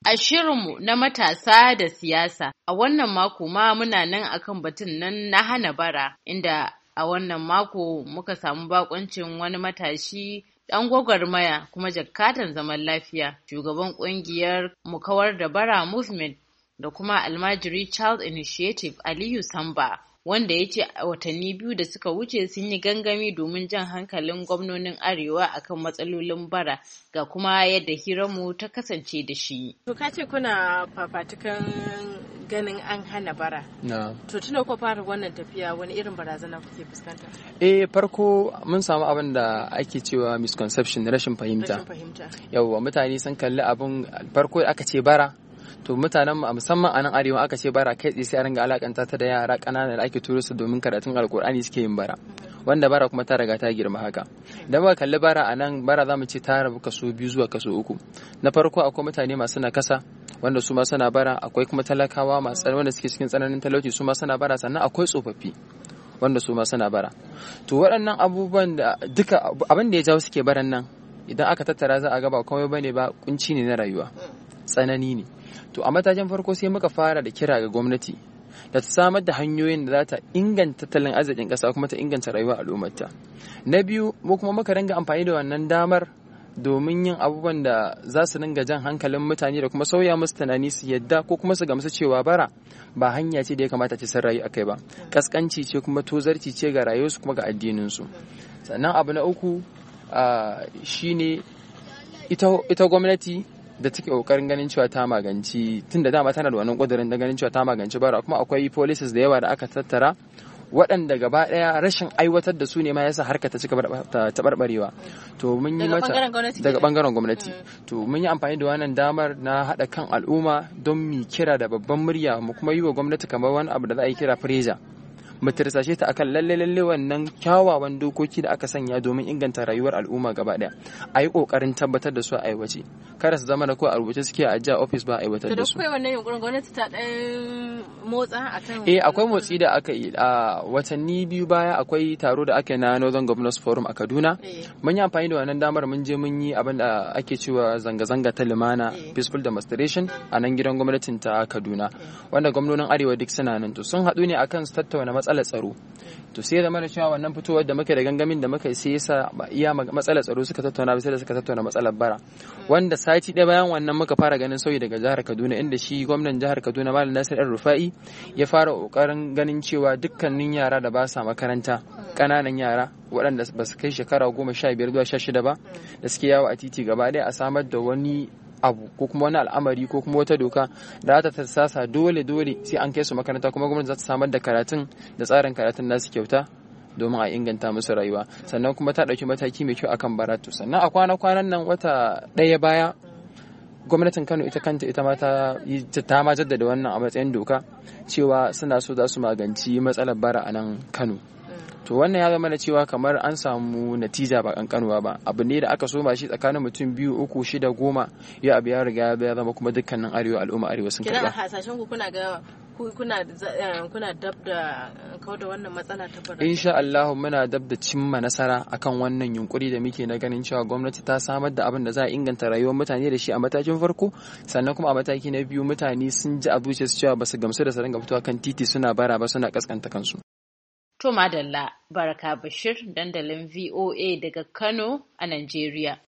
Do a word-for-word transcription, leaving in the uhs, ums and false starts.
A shirinmu na matasa da siyasa, a wannan mako ma muna nan akan batun nan na hana bara, inda a wannan mako muka samu bakoncin wani matashi ɗan gwagwarmaya kuma jakkadan zaman lafiya, shugaban ƙungiyar mu kawar da bara movement da kuma almajiri child initiative Aliyu Samba, wanda ya ce a watanni biyu da suka wuce sun yi gangami domin jan hankalin gwamnonin Arewa akan matsalolin bara, ga kuma yadda hiranmu ta kasance da shi. To ka ce kuna fafatukan ganin an hana bara. No. To tuna ku fara wannan tafiya wani irin barazana kuke fuskanta? Eh farko mun samu abin da ake cewa misconception, rashin fahimta. Rashin fahimta. Yawwa mutane sun kalli abin farko aka ce bara. To mutanen mu musamman a nan Arewa aka ce bara kai tsaye sai a ringa alakanta ta da yara ƙanana da ake turo su domin karatun Alkur'ani suke yin bara. Wanda bara kuma ta riga ta girma haka. Idan ba kalli bara a nan, bara za mu ce ta rabu kaso biyu zuwa kaso uku. Na farko akwai mutane masu nakasa wanda su ma suna bara, akwai kuma talakawa masu wanda suke cikin tsananin talauci su ma suna bara, sannan akwai tsofaffi wanda su ma suna bara. To waɗannan abubuwan da duka abin da ya jawo suke baran nan, idan aka tattara za a ga ba komai bane ba, kunci ne na rayuwa, tsanani ne. To a matakin farko sai muka fara da kira ga gwamnati da ta samar da hanyoyin da za ta inganta tattalin arzikin ƙasa kuma ta inganta rayuwar al'ummarta. Na biyu, mu kuma muka ringa amfani da wannan damar domin yin abubuwan da za su ringa jan hankalin mutane da kuma sauya musu tunani su yadda ko kuma su gamsu cewa bara ba hanya ce da ya kamata ta san rayu akai ba, kaskanci ce kuma tozarci ce ga rayuwarsu kuma ga addininsu. Sannan abu na uku shine ita ita gwamnati da take kokarin ganin cewa ta maganci, tunda dama tana da wannan kudirin da ganin cewa ta maganci bara, kuma akwai policies da yawa da aka tattara waɗanda gaba ɗaya rashin aiwatar da su ne ma yasa harka ta cika taɓarɓarewa. To mun yi mata daga bangaren gwamnati. To mun yi amfani da wannan damar na haɗa kan al'umma don mu kira da babban murya, mu kuma yi wa gwamnati kamar wani abu da za a yi kira pressure, mu tirsashe ta akan lalle lalle wannan kyawawan dokoki da aka sanya domin inganta rayuwar al'umma gaba daya a yi kokarin tabbatar da su a aiwace, kada su zama da ko a rubuce suke a jiya office ba a aiwatar da su. To da kai wannan yunkurin gwamnati ta dan motsa akan eh akwai motsi da aka yi a watanni biyu baya. Akwai taro da aka yi na Northern Governors Forum a Kaduna. Mun yi amfani da wannan damar mun je mun yi abin da ake cewa zanga-zanga ta lumana, peaceful demonstration a nan gidan gwamnatin ta Kaduna, wanda gwamnonin Arewa duk suna nan. To sun haɗu ne akan su tattauna matsalar tsaro. To sai da mana cewa wannan fitowar da muke da gangamin da muka yi sai yasa ba iya matsalar tsaro suka tattauna ba, sai da suka tattauna matsalar bara, wanda sati ɗaya bayan wannan muka fara ganin sauyi daga jihar Kaduna, inda shi gwamnan jihar Kaduna Malam Nasir El-Rufai ya fara kokarin ganin cewa dukkanin yara da ba sa makaranta, ƙananan yara waɗanda ba su kai shekara goma sha biyar zuwa sha shida ba, da suke yawo a titi gaba ɗaya a samar da wani abu ko kuma wani al'amari ko kuma wata doka da za ta tarsasa dole dole sai an kai su makaranta, kuma gwamnati za ta samar da karatun da tsarin karatun nasu kyauta domin a inganta musu rayuwa. Sannan kuma ta ɗauki mataki mai kyau akan baratu. Sannan a kwana-kwanan nan wata ɗaya baya gwamnatin Kano ita kanta ita ma ta ta ma jaddada wannan a matsayin doka cewa suna so za su maganci matsalar bara a nan Kano. To wannan ya zama da cewa kamar an samu natija ba kankanuwa ba, abu ne da aka soma shi tsakanin mutum biyu uku shida goma, ya abu ya riga ya zama kuma dukkanin arewa al'umma arewa sun karba. Kina hasashen ku kuna ga kuna kuna dab da kawo da wannan matsala ta bara? Insha Allah muna dab da cimma nasara akan wannan yunkuri da muke na ganin cewa gwamnati ta samar da abin da za a inganta rayuwar mutane da shi a matakin farko, sannan kuma a mataki na biyu mutane sun ji a zuciyarsu cewa ba su gamsu da su dinga fitowa kan titi suna bara ba, suna kaskanta kansu. To madalla, Baraka Bashir, dandalin V O A daga Kano a Najeriya.